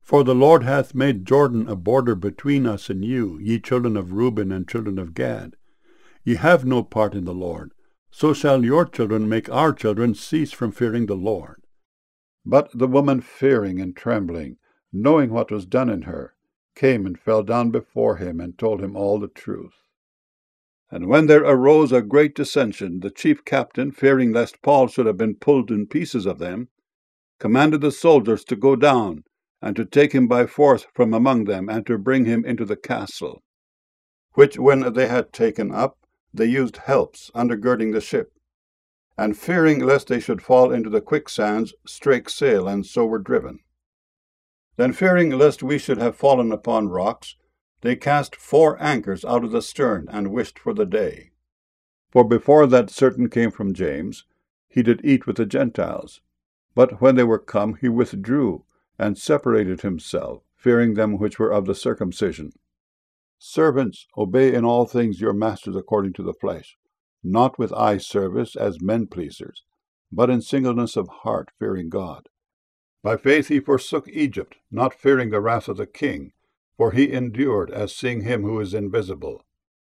For the Lord hath made Jordan a border between us and you, ye children of Reuben and children of Gad. Ye have no part in the Lord. So shall your children make our children cease from fearing the Lord. But the woman, fearing and trembling, knowing what was done in her, came and fell down before him, and told him all the truth. And when there arose a great dissension, the chief captain, fearing lest Paul should have been pulled in pieces of them, commanded the soldiers to go down, and to take him by force from among them, and to bring him into the castle. Which when they had taken up, they used helps, undergirding the ship, and fearing lest they should fall into the quicksands, strake sail, and so were driven. Then fearing lest we should have fallen upon rocks, they cast 4 anchors out of the stern, and wished for the day. For before that certain came from James, he did eat with the Gentiles. But when they were come, he withdrew, and separated himself, fearing them which were of the circumcision. Servants, obey in all things your masters according to the flesh, not with eye service as men-pleasers, but in singleness of heart, fearing God. By faith he forsook Egypt, not fearing the wrath of the king, for he endured as seeing him who is invisible.